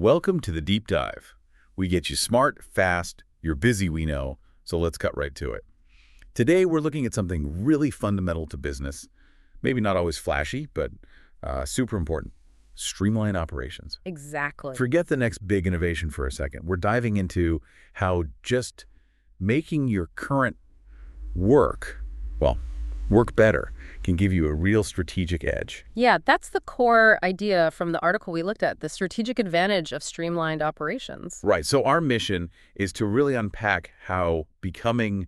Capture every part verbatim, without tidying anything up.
Welcome to the Deep Dive. We get you smart, fast, you're busy, we know, so let's cut right to it. Today, we're looking at something really fundamental to business. Maybe not always flashy, but uh, super important. Streamline operations. Exactly. Forget the next big innovation for a second. We're diving into how just making your current work, well, work better, can give you a real strategic edge. Yeah, that's the core idea from the article we looked at, the strategic advantage of streamlined operations. Right. So our mission is to really unpack how becoming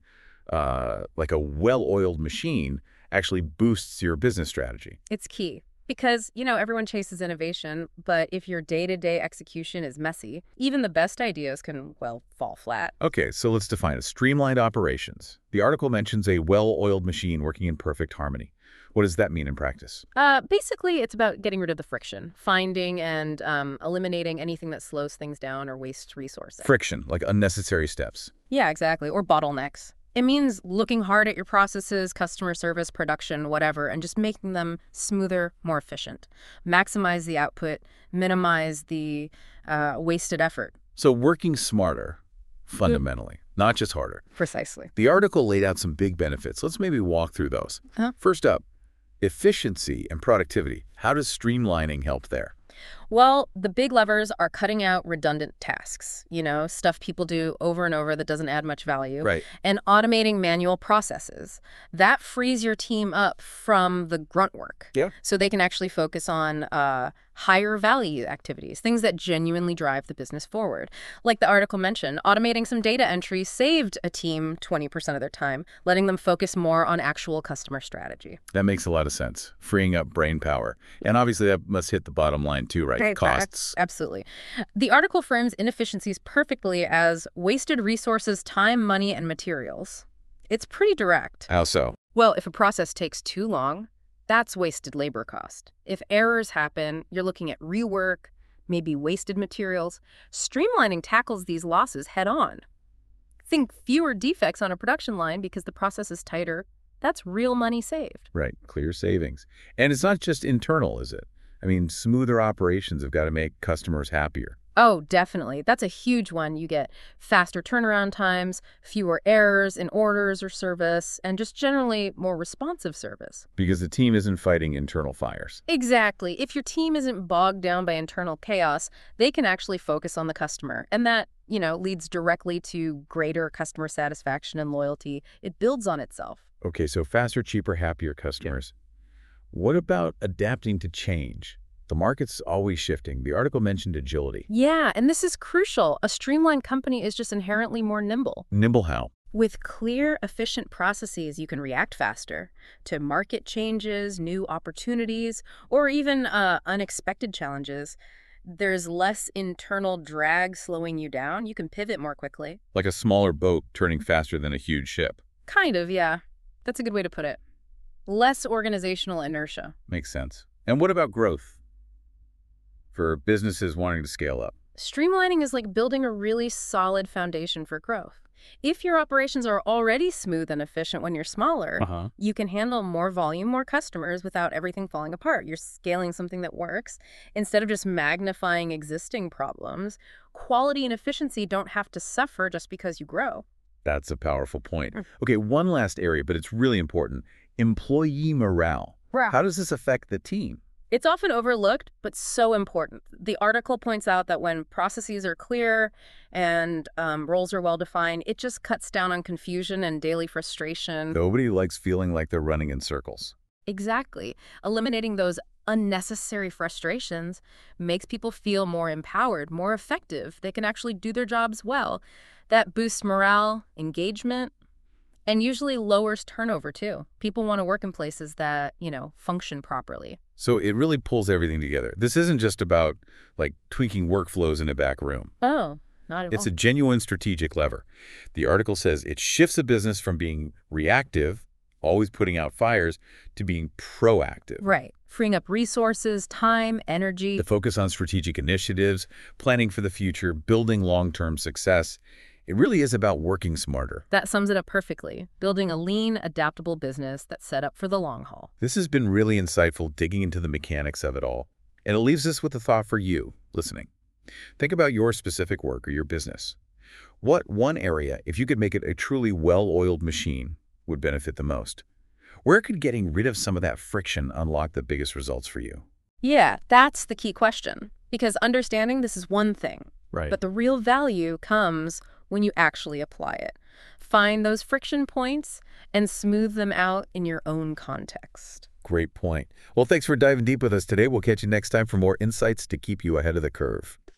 uh, like a well-oiled machine actually boosts your business strategy. It's key because, you know, everyone chases innovation, but if your day-to-day execution is messy, even the best ideas can, well, fall flat. Okay, so let's define it. Streamlined operations. The article mentions a well-oiled machine working in perfect harmony. What does that mean in practice? Uh, basically, it's about getting rid of the friction, finding and um, eliminating anything that slows things down or wastes resources. Friction, like unnecessary steps. Yeah, exactly, or bottlenecks. It means looking hard at your processes, customer service, production, whatever, and just making them smoother, more efficient. Maximize the output, minimize the uh, wasted effort. So working smarter, fundamentally, mm. not just harder. Precisely. The article laid out some big benefits. Let's maybe walk through those. Huh? First up, efficiency and productivity. How does streamlining help there? Well, the big levers are cutting out redundant tasks, you know, stuff people do over and over that doesn't add much value. Right. And automating manual processes. That frees your team up from the grunt work. Yeah. So they can actually focus on uh, higher value activities, things that genuinely drive the business forward. Like the article mentioned, automating some data entry saved a team twenty percent of their time, letting them focus more on actual customer strategy. That makes a lot of sense, freeing up brain power. And obviously that must hit the bottom line too, right? Okay, Costs. Absolutely. The article frames inefficiencies perfectly as wasted resources, time, money, and materials. It's pretty direct. How so? Well, if a process takes too long, that's wasted labor cost. If errors happen, you're looking at rework, maybe wasted materials. Streamlining tackles these losses head on. Think fewer defects on a production line because the process is tighter. That's real money saved. Right, clear savings. And it's not just internal, is it? I mean, smoother operations have got to make customers happier. Oh, definitely. That's a huge one. You get faster turnaround times, fewer errors in orders or service, and just generally more responsive service. Because the team isn't fighting internal fires. Exactly. If your team isn't bogged down by internal chaos, they can actually focus on the customer. And that, you know, leads directly to greater customer satisfaction and loyalty. It builds on itself. Okay, so faster, cheaper, happier customers. Yeah. What about adapting to change? The market's always shifting. The article mentioned agility. Yeah, and this is crucial. A streamlined company is just inherently more nimble. Nimble how? With clear, efficient processes, you can react faster to market changes, new opportunities, or even uh, unexpected challenges. There's less internal drag slowing you down. You can pivot more quickly. Like a smaller boat turning faster than a huge ship. Kind of, yeah. That's a good way to put it. Less organizational inertia. Makes sense. And what about growth? For businesses wanting to scale up? Streamlining is like building a really solid foundation for growth. If your operations are already smooth and efficient when you're smaller, uh-huh. you can handle more volume, more customers without everything falling apart. You're scaling something that works instead of just magnifying existing problems. Quality and efficiency don't have to suffer just because you grow. That's a powerful point. Okay, one last area, but it's really important. Employee morale. Wow. How does this affect the team? It's often overlooked, but so important. The article points out that when processes are clear and um, roles are well-defined, it just cuts down on confusion and daily frustration. Nobody likes feeling like they're running in circles. Exactly. Eliminating those unnecessary frustrations makes people feel more empowered, more effective. They can actually do their jobs well. That boosts morale, engagement, and usually lowers turnover, too. People want to work in places that, you know, function properly. So it really pulls everything together. This isn't just about, like, tweaking workflows in a back room. Oh, not at all. It's a genuine strategic lever. The article says it shifts a business from being reactive, always putting out fires, to being proactive. Right. Freeing up resources, time, energy. The focus on strategic initiatives, planning for the future, building long-term success. It really is about working smarter. That sums it up perfectly. Building a lean, adaptable business that's set up for the long haul. This has been really insightful, digging into the mechanics of it all. And it leaves us with a thought for you, listening. Think about your specific work or your business. What one area, if you could make it a truly well-oiled machine, would benefit the most? Where could getting rid of some of that friction unlock the biggest results for you? Yeah, that's the key question. Because understanding this is one thing, Right. but the real value comes when you actually apply it. Find those friction points and smooth them out in your own context. Great point. Well, thanks for diving deep with us today. We'll catch you next time for more insights to keep you ahead of the curve.